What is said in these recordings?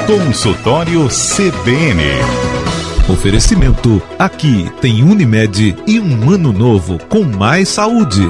Consultório CBN. Oferecimento: aqui tem Unimed e um ano novo com mais saúde.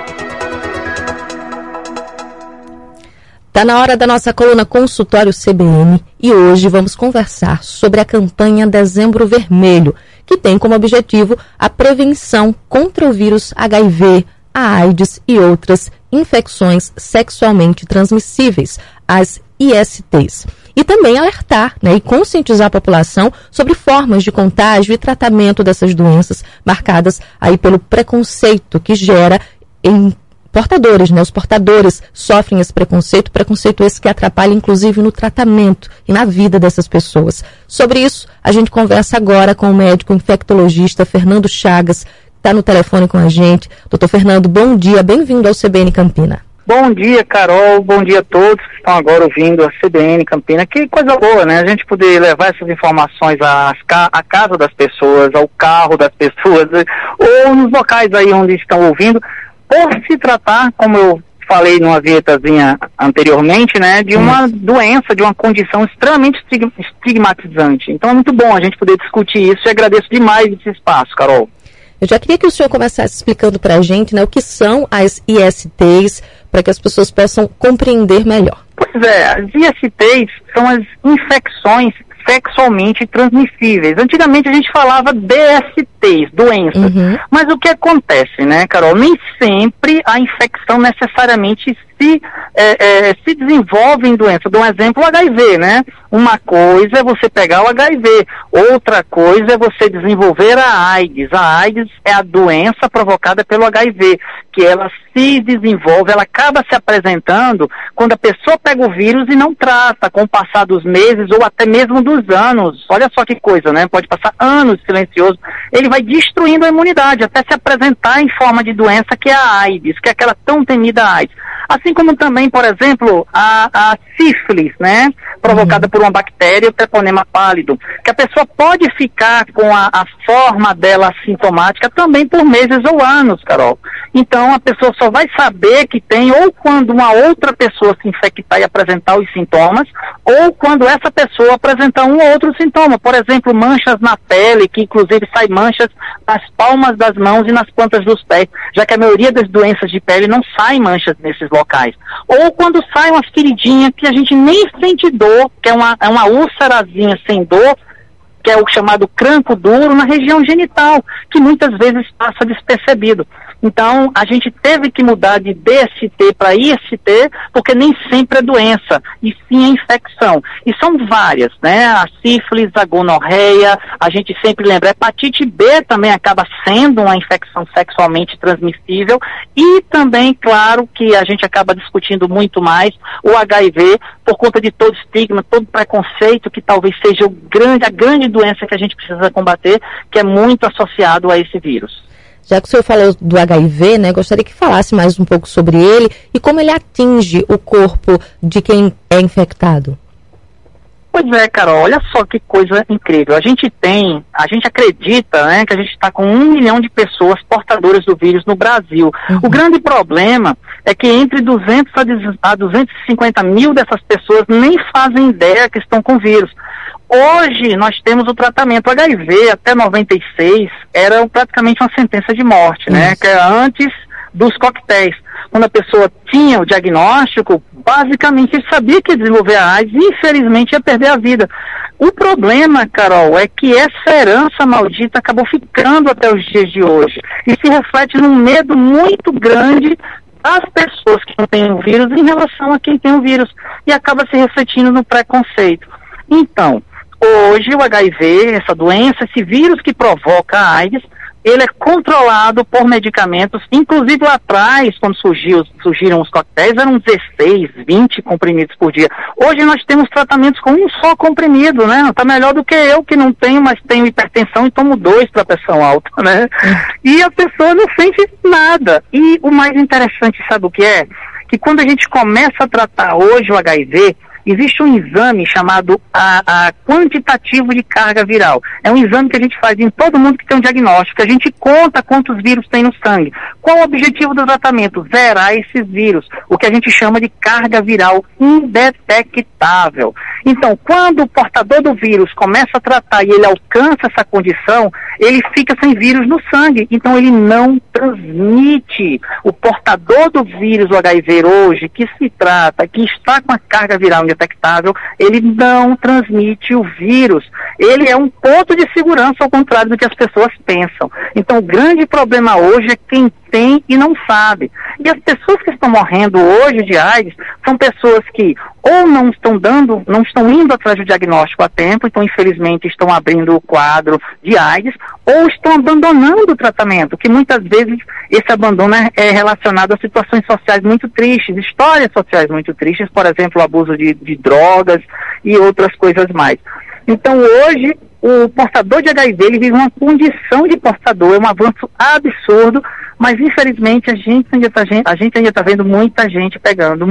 Tá na hora da nossa coluna Consultório CBN e hoje vamos conversar sobre a campanha Dezembro Vermelho, que tem como objetivo a prevenção contra o vírus HIV, a AIDS e outras infecções sexualmente transmissíveis, as ISTs. E também alertar, e conscientizar a população sobre formas de contágio e tratamento dessas doenças marcadas aí pelo preconceito que gera em portadores, Os portadores sofrem esse preconceito esse que atrapalha inclusive no tratamento e na vida dessas pessoas. Sobre isso, a gente conversa agora com o médico infectologista Fernando Chagas, que está no telefone com a gente. Doutor Fernando, bom dia, bem-vindo ao CBN Campina. Bom dia, Carol, bom dia a todos que estão agora ouvindo a CBN Campina. Que coisa boa, A gente poder levar essas informações à casa das pessoas, ao carro das pessoas, ou nos locais aí onde estão ouvindo, por se tratar, como eu falei numa vinhetazinha anteriormente, de uma doença, de uma condição extremamente estigmatizante. Então é muito bom a gente poder discutir isso e agradeço demais esse espaço, Carol. Eu já queria que o senhor começasse explicando para a gente, o que são as ISTs, para que as pessoas possam compreender melhor. Pois é, as ISTs são as infecções sexualmente transmissíveis. Antigamente a gente falava DSTs, doenças. Mas o que acontece, Carol? Nem sempre a infecção necessariamente se desenvolve em doença. Dou um exemplo, o HIV, Uma coisa é você pegar o HIV, outra coisa é você desenvolver a AIDS. A AIDS é a doença provocada pelo HIV, que ela se desenvolve, ela acaba se apresentando quando a pessoa pega o vírus e não trata, com o passar dos meses ou até mesmo dos anos. Olha só que coisa, Pode passar anos silencioso. Ele vai destruindo a imunidade, até se apresentar em forma de doença, que é a AIDS, que é aquela tão temida AIDS. Assim como também, por exemplo, a sífilis, provocada por uma bactéria, o treponema pálido, que a pessoa pode ficar com a forma dela sintomática também por meses ou anos, Carol. Então, a pessoa só vai saber que tem ou quando uma outra pessoa se infectar e apresentar os sintomas, ou quando essa pessoa apresentar um ou outro sintoma. Por exemplo, manchas na pele, que inclusive saem manchas nas palmas das mãos e nas plantas dos pés, já que a maioria das doenças de pele não saem manchas nesses locais. Ou quando sai uma feridinha que a gente nem sente dor, que é uma úlcerazinha sem dor, que é o chamado cranco duro na região genital, que muitas vezes passa despercebido. Então, a gente teve que mudar de DST para IST, porque nem sempre é doença, e sim é infecção. E são várias, A sífilis, a gonorreia, a gente sempre lembra, a hepatite B também acaba sendo uma infecção sexualmente transmissível, e também, claro, que a gente acaba discutindo muito mais o HIV, por conta de todo estigma, todo preconceito, que talvez seja a grande doença que a gente precisa combater, que é muito associado a esse vírus. Já que o senhor falou do HIV, gostaria que falasse mais um pouco sobre ele e como ele atinge o corpo de quem é infectado. Pois é, Carol, olha só que coisa incrível. A gente acredita, que a gente está com 1 milhão de pessoas portadoras do vírus no Brasil. O grande problema é que entre 200 a 250 mil dessas pessoas nem fazem ideia que estão com vírus. Hoje nós temos o tratamento HIV até 96, era praticamente uma sentença de morte, que era antes dos coquetéis. Quando a pessoa tinha o diagnóstico, basicamente ele sabia que ia desenvolver a AIDS e infelizmente ia perder a vida. O problema, Carol, é que essa herança maldita acabou ficando até os dias de hoje e se reflete num medo muito grande das pessoas que não têm o vírus em relação a quem tem o vírus e acaba se refletindo no preconceito. Então, hoje o HIV, essa doença, esse vírus que provoca a AIDS, ele é controlado por medicamentos, inclusive lá atrás, quando surgiram os coquetéis, eram 16, 20 comprimidos por dia. Hoje nós temos tratamentos com um só comprimido, Está melhor do que eu, que não tenho, mas tenho hipertensão e tomo 2 para pressão alta, E a pessoa não sente nada. E o mais interessante, sabe o que é? Que quando a gente começa a tratar hoje o HIV, existe um exame chamado a quantitativo de carga viral. É um exame que a gente faz em todo mundo que tem um diagnóstico. A gente conta quantos vírus tem no sangue. Qual o objetivo do tratamento? Zerar esses vírus. O que a gente chama de carga viral indetectável. Então, quando o portador do vírus começa a tratar e ele alcança essa condição, ele fica sem vírus no sangue, então ele não transmite. O portador do vírus, o HIV hoje, que se trata, que está com a carga viral indetectável, ele não transmite o vírus. Ele é um ponto de segurança, ao contrário do que as pessoas pensam. Então, o grande problema hoje é quem tem e não sabe. E as pessoas que estão morrendo hoje de AIDS são pessoas que ou não estão indo atrás do diagnóstico a tempo, então infelizmente estão abrindo o quadro de AIDS, ou estão abandonando o tratamento, que muitas vezes esse abandono é relacionado a situações sociais muito tristes, histórias sociais muito tristes, por exemplo, o abuso de drogas e outras coisas mais. Então hoje o portador de HIV, ele vive uma condição de portador, é um avanço absurdo, mas infelizmente a gente ainda está vendo muita gente pegando,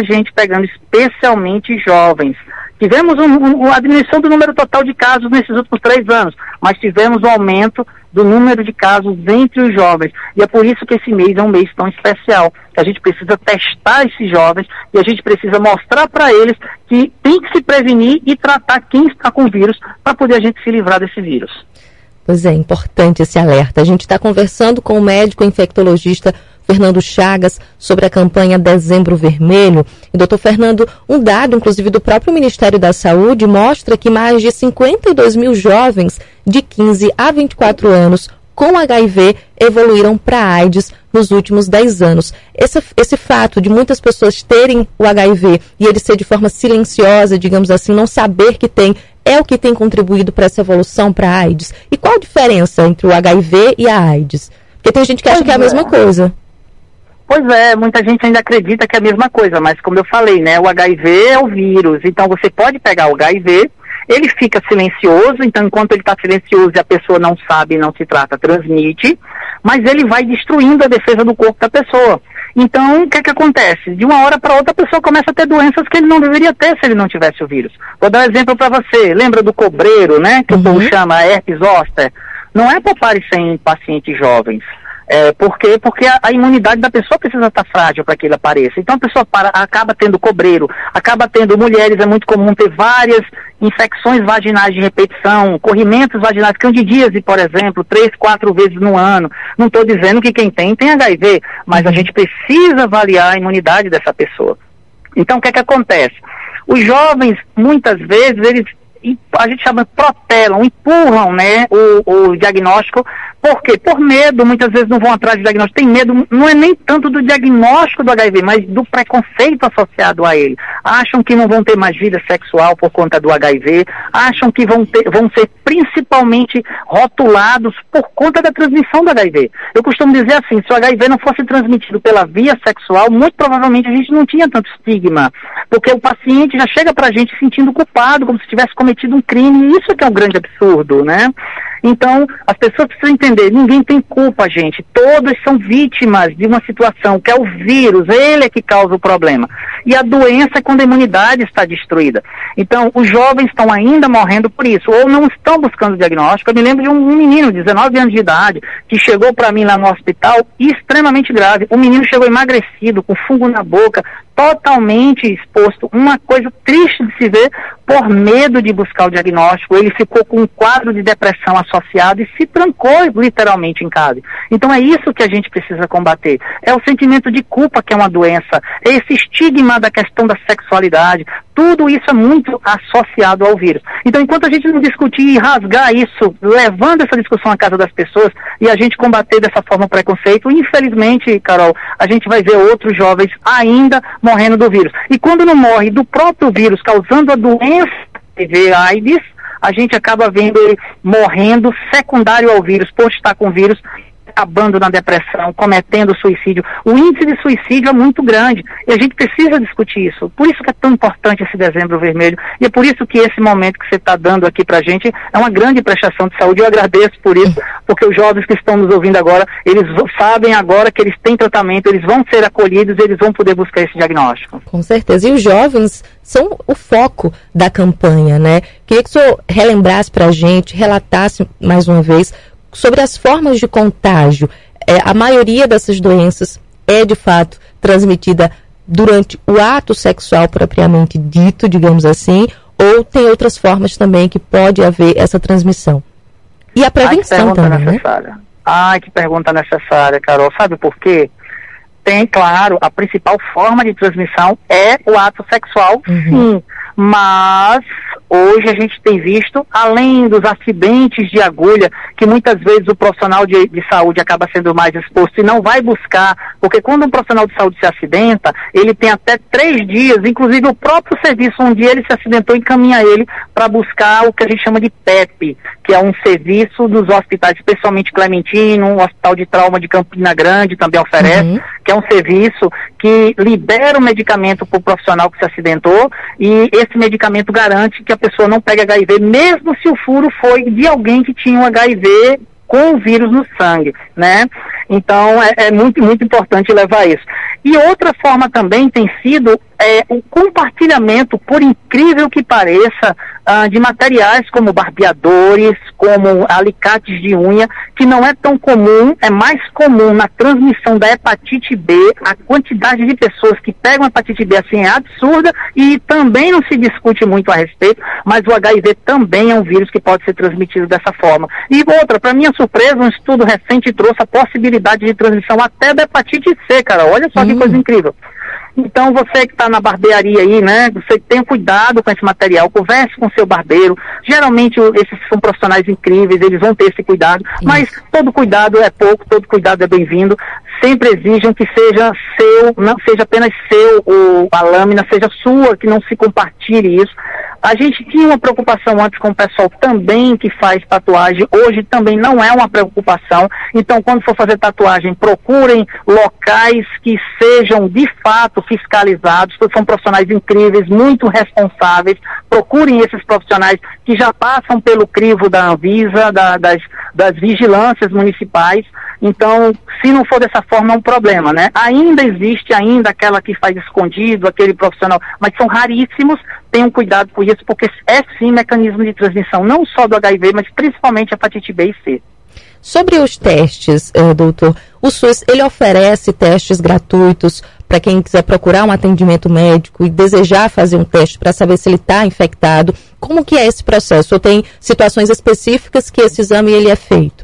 especialmente jovens. Tivemos a diminuição do número total de casos nesses últimos 3 anos, mas tivemos um aumento do número de casos entre os jovens. E é por isso que esse mês é um mês tão especial. A gente precisa testar esses jovens e a gente precisa mostrar para eles que tem que se prevenir e tratar quem está com o vírus para poder a gente se livrar desse vírus. Pois é, importante esse alerta. A gente está conversando com o médico infectologista Fernando Chagas sobre a campanha Dezembro Vermelho. E, doutor Fernando, um dado, inclusive, do próprio Ministério da Saúde mostra que mais de 52 mil jovens de 15 a 24 anos com HIV evoluíram para AIDS nos últimos 10 anos. Esse fato de muitas pessoas terem o HIV e ele ser de forma silenciosa, digamos assim, não saber que tem, é o que tem contribuído para essa evolução para a AIDS. E qual a diferença entre o HIV e a AIDS? Porque tem gente que acha que é a mesma coisa. Pois é, muita gente ainda acredita que é a mesma coisa, mas como eu falei, né, o HIV é o vírus, então você pode pegar o HIV, ele fica silencioso, então enquanto ele está silencioso e a pessoa não sabe, não se trata, transmite, mas ele vai destruindo a defesa do corpo da pessoa. Então, o que é que acontece? De uma hora para outra, a pessoa começa a ter doenças que ele não deveria ter se ele não tivesse o vírus. Vou dar um exemplo para você. Lembra do cobreiro, né? Que o povo chama herpes zoster? Não é para parecer em pacientes jovens. Por quê? Porque a imunidade da pessoa precisa estar frágil para que ele apareça. Então a pessoa acaba tendo cobreiro, acaba tendo mulheres, é muito comum ter várias infecções vaginais de repetição, corrimentos vaginais, candidíase, por exemplo, 3, 4 vezes no ano. Não estou dizendo que quem tem HIV, mas a gente precisa avaliar a imunidade dessa pessoa. Então o que é que acontece? Os jovens, muitas vezes, eles a gente chama, protelam, empurram, né, o diagnóstico. Por quê? Por medo, muitas vezes não vão atrás do diagnóstico. Tem medo, não é nem tanto do diagnóstico do HIV, mas do preconceito associado a ele. Acham que não vão ter mais vida sexual por conta do HIV, acham que vão ser principalmente rotulados por conta da transmissão do HIV. Eu costumo dizer assim, se o HIV não fosse transmitido pela via sexual, muito provavelmente a gente não tinha tanto estigma, porque o paciente já chega pra gente sentindo culpado, como se tivesse cometido um crime, e isso é que é um grande absurdo, né? Então, as pessoas precisam entender, ninguém tem culpa, gente. Todas são vítimas de uma situação, que é o vírus, ele é que causa o problema. E a doença é quando a imunidade está destruída. Então, os jovens estão ainda morrendo por isso, ou não estão buscando diagnóstico. Eu me lembro de um menino de 19 anos de idade, que chegou para mim lá no hospital, extremamente grave. O menino chegou emagrecido, com fungo na boca, totalmente exposto. Uma coisa triste de se ver, por medo de buscar o diagnóstico. Ele ficou com um quadro de depressão associado e se trancou literalmente em casa. Então é isso que a gente precisa combater. É o sentimento de culpa, que é uma doença, é esse estigma da questão da sexualidade. Tudo isso é muito associado ao vírus. Então, enquanto a gente não discutir e rasgar isso, levando essa discussão à casa das pessoas e a gente combater dessa forma o preconceito, infelizmente, Carol, a gente vai ver outros jovens ainda morrendo do vírus. E quando não morre do próprio vírus causando a doença HIV/AIDS, a gente acaba vendo ele morrendo secundário ao vírus, por estar com o vírus, acabando na depressão, cometendo suicídio. O índice de suicídio é muito grande e a gente precisa discutir isso. Por isso que é tão importante esse Dezembro Vermelho e é por isso que esse momento que você está dando aqui pra gente é uma grande prestação de saúde. Eu agradeço por isso, porque os jovens que estão nos ouvindo agora, eles sabem agora que eles têm tratamento, eles vão ser acolhidos, eles vão poder buscar esse diagnóstico. Com certeza. E os jovens são o foco da campanha, né? Queria que o senhor relembrasse pra gente, relatasse mais uma vez sobre as formas de contágio. A maioria dessas doenças é, de fato, transmitida durante o ato sexual propriamente dito, digamos assim, ou tem outras formas também que pode haver essa transmissão? E a prevenção também, necessária. Que pergunta necessária, Carol. Sabe por quê? Tem, claro, a principal forma de transmissão é o ato sexual, sim. Mas hoje a gente tem visto, além dos acidentes de agulha, que muitas vezes o profissional de saúde acaba sendo mais exposto e não vai buscar, porque quando um profissional de saúde se acidenta, ele tem até 3 dias, inclusive o próprio serviço, um dia ele se acidentou, encaminha ele para buscar o que a gente chama de PEP, que é um serviço dos hospitais, especialmente Clementino, o Hospital de Trauma de Campina Grande também oferece, que é um serviço que libera o medicamento para o profissional que se acidentou, e esse medicamento garante que a pessoa não pega HIV, mesmo se o furo foi de alguém que tinha um HIV com o vírus no sangue, né? Então, é muito, muito importante levar isso. E outra forma também tem sido o compartilhamento, por incrível que pareça, de materiais como barbeadores, como alicates de unha, que não é tão comum, é mais comum na transmissão da hepatite B. A quantidade de pessoas que pegam hepatite B assim é absurda e também não se discute muito a respeito, mas o HIV também é um vírus que pode ser transmitido dessa forma. E outra, para minha surpresa, um estudo recente trouxe a possibilidade de transmissão até da hepatite C, cara. Olha só que coisa incrível. Então, você que está na barbearia aí, né, você tenha cuidado com esse material, converse com o seu barbeiro. Geralmente, esses são profissionais incríveis, eles vão ter esse cuidado, mas todo cuidado é pouco, todo cuidado é bem-vindo. Sempre exijam que seja seu, não seja apenas seu, a lâmina seja sua, que não se compartilhe isso. A gente tinha uma preocupação antes com o pessoal também que faz tatuagem, hoje também não é uma preocupação. Então, quando for fazer tatuagem, procurem locais que sejam de fato fiscalizados, porque são profissionais incríveis, muito responsáveis. Procurem esses profissionais que já passam pelo crivo da Anvisa, das vigilâncias municipais. Então, se não for dessa forma, é um problema, né? Ainda existe aquela que faz escondido, aquele profissional, mas são raríssimos. Tenham cuidado com isso, porque é sim mecanismo de transmissão, não só do HIV, mas principalmente a hepatite B e C. Sobre os testes, doutor, o SUS, ele oferece testes gratuitos para quem quiser procurar um atendimento médico e desejar fazer um teste para saber se ele está infectado. Como que é esse processo? Ou tem situações específicas que esse exame ele é feito?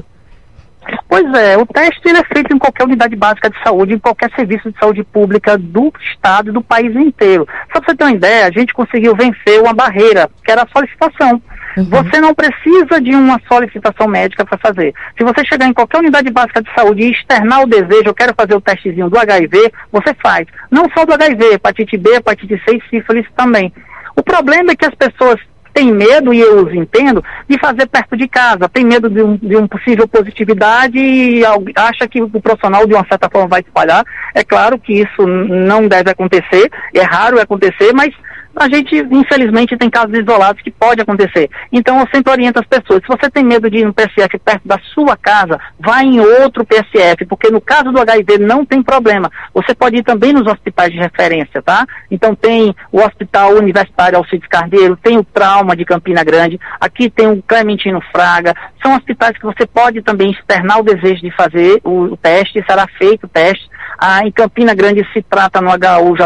Pois é, o teste ele é feito em qualquer unidade básica de saúde, em qualquer serviço de saúde pública do estado e do país inteiro. Só para você ter uma ideia, a gente conseguiu vencer uma barreira, que era a solicitação. Você não precisa de uma solicitação médica para fazer. Se você chegar em qualquer unidade básica de saúde e externar o desejo, eu quero fazer o testezinho do HIV, você faz. Não só do HIV, hepatite B, hepatite C e sífilis também. O problema é que as pessoas tem medo, e eu os entendo, de fazer perto de casa, tem medo de um possível positividade e acha que o profissional de uma certa forma vai espalhar. É claro que isso não deve acontecer, é raro acontecer, mas a gente, infelizmente, tem casos isolados que pode acontecer. Então, eu sempre oriento as pessoas, se você tem medo de ir no PSF perto da sua casa, vá em outro PSF, porque no caso do HIV não tem problema. Você pode ir também nos hospitais de referência, tá? Então, tem o Hospital Universitário Alcides Carneiro, tem o Trauma de Campina Grande, aqui tem o Clementino Fraga, são hospitais que você pode também externar o desejo de fazer o teste, será feito o teste. Em Campina Grande se trata no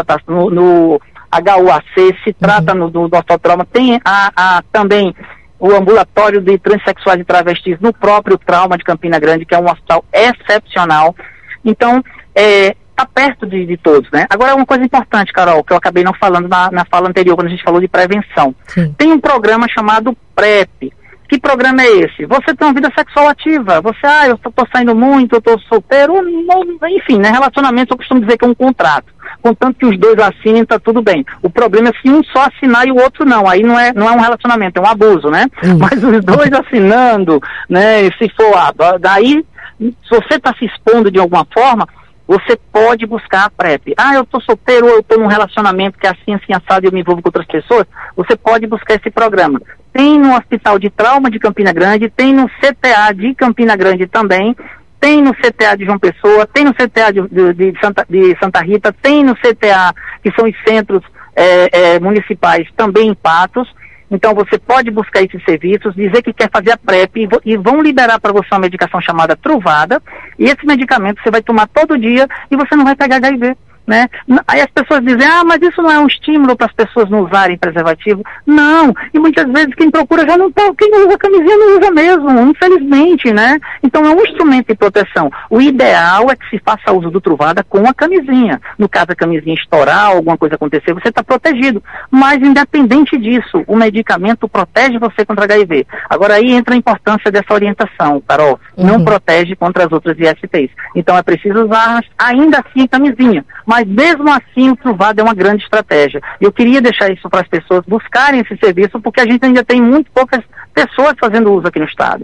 no HUAC, se trata no Hospital tem também o ambulatório de transexuais e travestis no próprio Trauma de Campina Grande, que é um hospital excepcional. Então, está perto de todos, né? Agora, uma coisa importante, Carol, que eu acabei não falando na fala anterior, quando a gente falou de prevenção. Sim. Tem um programa chamado PrEP. Que programa é esse? Você tem uma vida sexual ativa. Você, eu tô saindo muito, eu tô solteiro, enfim, né? Relacionamento, eu costumo dizer que é um contrato. Contanto que os dois assinem, tá tudo bem. O problema é se um só assinar e o outro não. Aí não é um relacionamento, é um abuso, né? Mas os dois assinando, né? Se for, daí, se você tá se expondo de alguma forma, você pode buscar a PrEP. Eu tô solteiro ou eu tô num relacionamento que é assim, assado e eu me envolvo com outras pessoas, você pode buscar esse programa. Tem no Hospital de Trauma de Campina Grande, tem no CTA de Campina Grande também, tem no CTA de João Pessoa, tem no CTA de Santa Rita, tem no CTA, que são os centros municipais, também em Patos. Então você pode buscar esses serviços, dizer que quer fazer a PrEP e vão liberar para você uma medicação chamada Truvada, e esse medicamento você vai tomar todo dia e você não vai pegar HIV. né? Aí as pessoas dizem, mas isso não é um estímulo para as pessoas não usarem preservativo. Não, e muitas vezes quem procura já não está, quem usa camisinha não usa mesmo, infelizmente, né? Então é um instrumento de proteção. O ideal é que se faça uso do Truvada com a camisinha. No caso a camisinha estourar, alguma coisa acontecer, você está protegido. Mas independente disso, o medicamento protege você contra HIV. Agora aí entra a importância dessa orientação, Carol. Não protege contra as outras ISTs. Então é preciso usar ainda assim camisinha. Mas mesmo assim o Truvada é uma grande estratégia. Eu queria deixar isso para as pessoas buscarem esse serviço, porque a gente ainda tem muito poucas pessoas fazendo uso aqui no estado.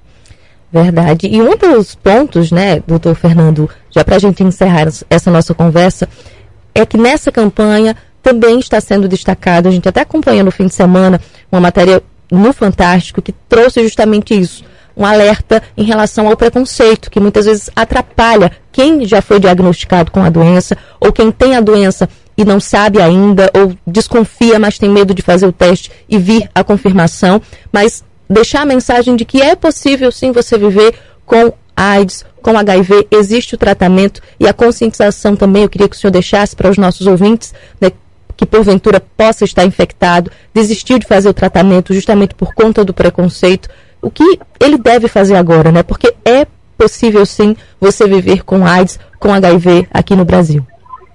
Verdade. E um dos pontos, né, doutor Fernando, já para a gente encerrar essa nossa conversa, é que nessa campanha também está sendo destacado, a gente até acompanhou no fim de semana uma matéria no Fantástico que trouxe justamente isso, um alerta em relação ao preconceito, que muitas vezes atrapalha quem já foi diagnosticado com a doença, ou quem tem a doença e não sabe ainda, ou desconfia, mas tem medo de fazer o teste e vir a confirmação, mas deixar a mensagem de que é possível sim você viver com AIDS, com HIV, existe o tratamento e a conscientização também. Eu queria que o senhor deixasse para os nossos ouvintes, né, que porventura possa estar infectado, desistiu de fazer o tratamento justamente por conta do preconceito, o que ele deve fazer agora, né? Porque é possível sim você viver com AIDS, com HIV aqui no Brasil.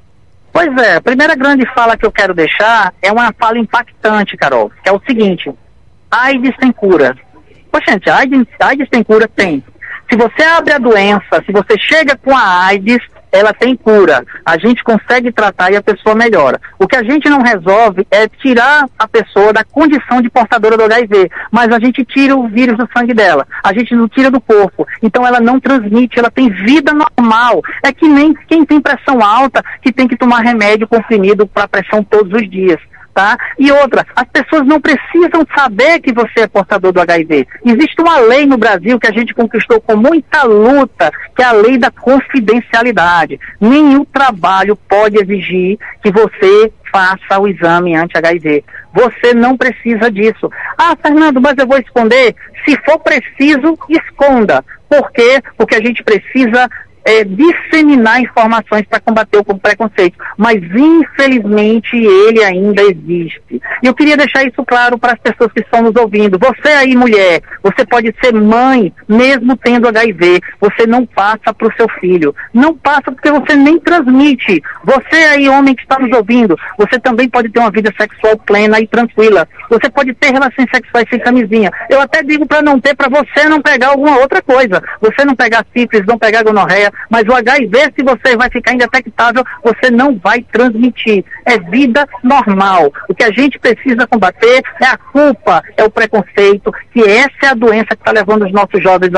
Pois é, a primeira grande fala que eu quero deixar é uma fala impactante, Carol, que é o seguinte: AIDS tem cura. Poxa, gente, AIDS tem cura? Tem. Se você abre a doença, se você chega com a AIDS, ela tem cura. A gente consegue tratar e a pessoa melhora. O que a gente não resolve é tirar a pessoa da condição de portadora do HIV, mas a gente tira o vírus do sangue dela. A gente não tira do corpo. Então ela não transmite, ela tem vida normal. É que nem quem tem pressão alta que tem que tomar remédio comprimido para pressão todos os dias. Tá? E outra, as pessoas não precisam saber que você é portador do HIV. Existe uma lei no Brasil que a gente conquistou com muita luta, que é a lei da confidencialidade. Nenhum trabalho pode exigir que você faça o exame anti-HIV. Você não precisa disso. Fernando, mas eu vou esconder? Se for preciso, esconda. Por quê? Porque a gente precisa disseminar informações para combater o preconceito, mas infelizmente ele ainda existe. E eu queria deixar isso claro para as pessoas que estão nos ouvindo. Você aí, mulher, você pode ser mãe mesmo tendo HIV, você não passa para o seu filho, não passa porque você nem transmite. Você aí, homem que está nos ouvindo, você também pode ter uma vida sexual plena e tranquila, você pode ter relações sexuais sem camisinha. Eu até digo para não ter, para você não pegar alguma outra coisa, você não pegar sífilis, não pegar gonorreia, mas o HIV, se você vai ficar indetectável, você não vai transmitir. É vida normal. O que a gente precisa combater é a culpa, é o preconceito, que essa é a doença que está levando os nossos jovens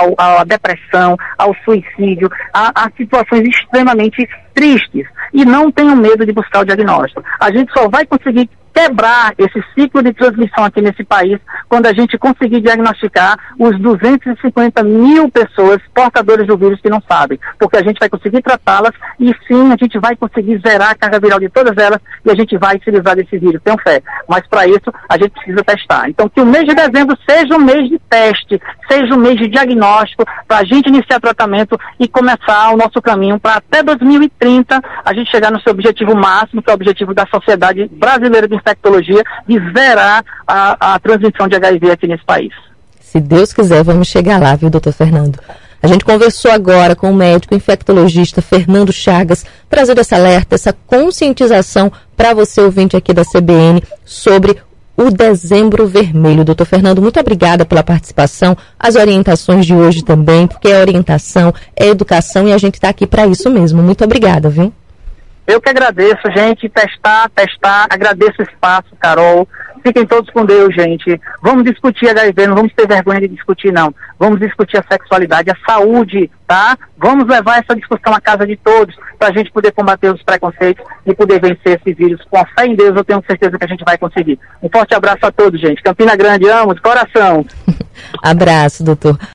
à depressão, ao suicídio, a situações extremamente tristes. E não tenham medo de buscar o diagnóstico. A gente só vai conseguir quebrar esse ciclo de transmissão aqui nesse país quando a gente conseguir diagnosticar os 250 mil pessoas portadoras do vírus que não sabem, porque a gente vai conseguir tratá-las e sim, a gente vai conseguir zerar a carga viral de todas elas e a gente vai se livrar desse vírus, tenho fé. Mas para isso a gente precisa testar. Então que o mês de dezembro seja um mês de teste, seja um mês de diagnóstico, para a gente iniciar tratamento e começar o nosso caminho para até 2030 a gente chegar no seu objetivo máximo, que é o objetivo da Sociedade Brasileira de Infectologia, de zerar a transmissão de HIV aqui nesse país. Se Deus quiser, vamos chegar lá, viu, doutor Fernando? A gente conversou agora com o médico infectologista Fernando Chagas, trazendo esse alerta, essa conscientização para você, ouvinte aqui da CBN, sobre o Dezembro Vermelho. Doutor Fernando, muito obrigada pela participação, as orientações de hoje também, porque é orientação, é educação e a gente está aqui para isso mesmo. Muito obrigada, viu? Eu que agradeço, gente, testar, agradeço o espaço, Carol, fiquem todos com Deus, gente, vamos discutir HIV, não vamos ter vergonha de discutir, não, vamos discutir a sexualidade, a saúde, tá? Vamos levar essa discussão à casa de todos, para a gente poder combater os preconceitos e poder vencer esse vírus. Com a fé em Deus, eu tenho certeza que a gente vai conseguir. Um forte abraço a todos, gente, Campina Grande, amo, de coração. Abraço, doutor.